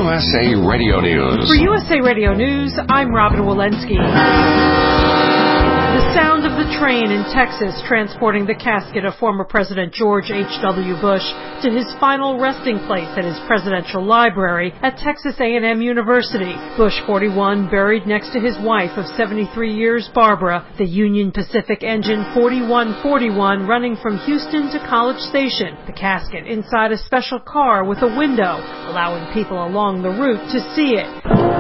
USA Radio News. For USA Radio News, I'm Robin Walensky. The sound of the train in Texas transporting the casket of former President George H.W. Bush to his final resting place at his presidential library at Texas A&M University. Bush 41 buried next to his wife of 73 years, Barbara, the Union Pacific engine 4141 running from Houston to College Station. The casket inside a special car with a window, allowing people along the route to see it.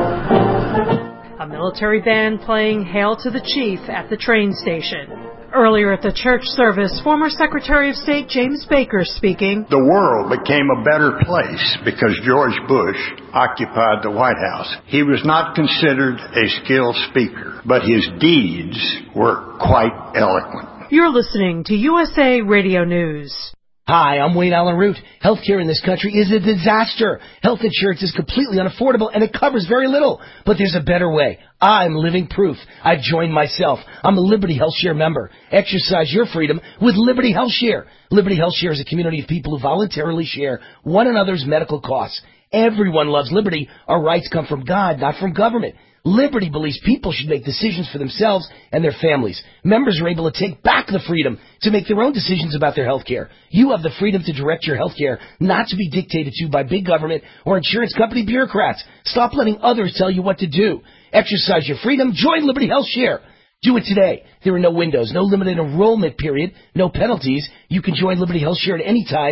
A military band playing Hail to the Chief at the train station. Earlier at the church service, former Secretary of State James Baker speaking. The world became a better place because George Bush occupied the White House. He was not considered a skilled speaker, but his deeds were quite eloquent. You're listening to USA Radio News. Hi, I'm Wayne Allen Root. Healthcare in this country is a disaster. Health insurance is completely unaffordable and it covers very little. But there's a better way. I'm living proof. I've joined myself. I'm a Liberty Health Share member. Exercise your freedom with Liberty Health Share. Liberty Health Share is a community of people who voluntarily share one another's medical costs. Everyone loves liberty. Our rights come from God, not from government. Liberty believes people should make decisions for themselves and their families. Members are able to take back the freedom to make their own decisions about their health care. You have the freedom to direct your health care, not to be dictated to by big government or insurance company bureaucrats. Stop letting others tell you what to do. Exercise your freedom. Join Liberty Health Share. Do it today. There are no windows, no limited enrollment period, no penalties. You can join Liberty Health Share at any time,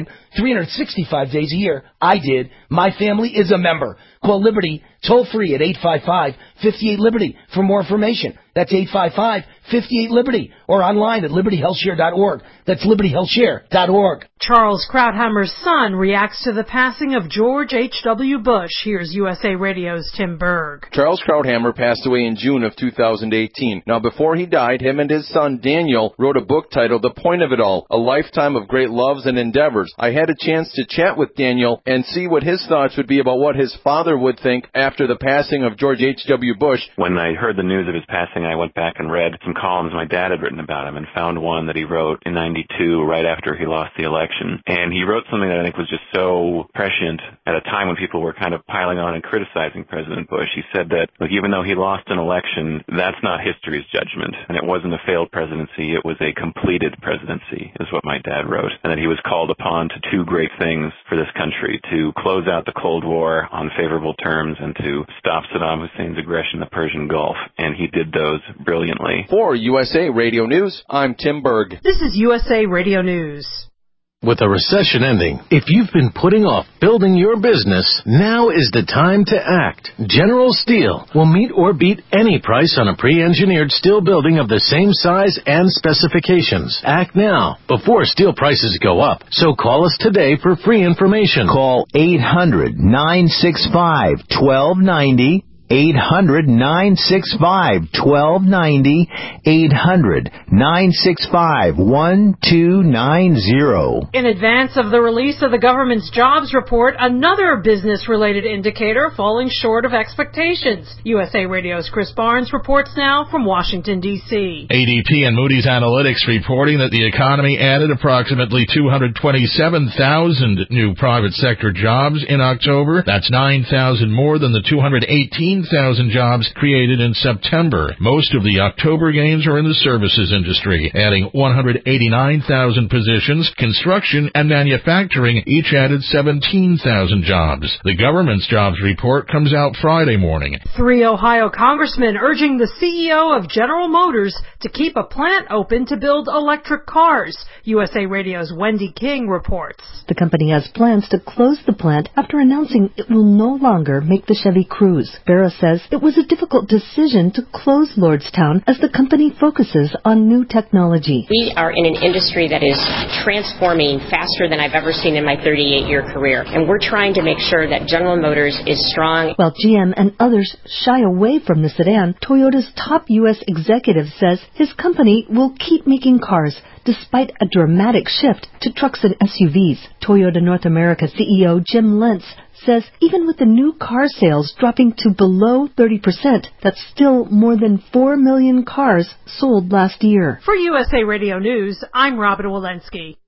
365 days a year. I did. My family is a member. Call Liberty toll-free at 855-58-LIBERTY for more information. That's 855-58-LIBERTY or online at libertyhealthshare.org. That's libertyhealthshare.org. Charles Krauthammer's son reacts to the passing of George H.W. Bush. Here's USA Radio's Tim Berg. Charles Krauthammer passed away in June of 2018. Now, before he died, him and his son Daniel wrote a book titled The Point of It All, A Lifetime of Great Loves and Endeavors. I had a chance to chat with Daniel and see what his thoughts would be about what his father would think after the passing of George H.W. Bush. When I heard the news of his passing, I went back and read some columns my dad had written about him and found one that he wrote in '92 right after he lost the election. And he wrote something that I think was just so prescient at a time when people were kind of piling on and criticizing President Bush. He said that, look, even though he lost an election, that's not history's judgment. And it wasn't a failed presidency, it was a completed presidency, is what my dad wrote. And that he was called upon to two great things for this country, to close out the Cold War on favorable terms and to stop Saddam Hussein's aggression in the Persian Gulf. And he did those brilliantly. For USA Radio News, I'm Tim Berg. This is USA Radio News. With a recession ending, if you've been putting off building your business, now is the time to act. General Steel will meet or beat any price on a pre-engineered steel building of the same size and specifications. Act now, before steel prices go up. So call us today for free information. Call 800-965-1290. 800-965-1290, 800-965-1290. In advance of the release of the government's jobs report, another business-related indicator falling short of expectations. USA Radio's Chris Barnes reports now from Washington, D.C. ADP and Moody's Analytics reporting that the economy added approximately 227,000 new private sector jobs in October. That's 9,000 more than the 218,000 jobs created in September. Most of the October gains are in the services industry, adding 189,000 positions. Construction and manufacturing each added 17,000 jobs. The government's jobs report comes out Friday morning. 3 Ohio congressmen urging the CEO of General Motors to keep a plant open to build electric cars. USA Radio's Wendy King reports. The company has plans to close the plant after announcing it will no longer make the Chevy Cruze. Barra says it was a difficult decision to close Lordstown as the company focuses on new technology. We are in an industry that is transforming faster than I've ever seen in my 38-year career, and we're trying to make sure that General Motors is strong. While GM and others shy away from the sedan, Toyota's top U.S. executive says his company will keep making cars despite a dramatic shift to trucks and SUVs. Toyota North America CEO Jim Lentz says even with the new car sales dropping to below 30%, that's still more than 4 million cars sold last year. For USA Radio News, I'm Robin Walensky.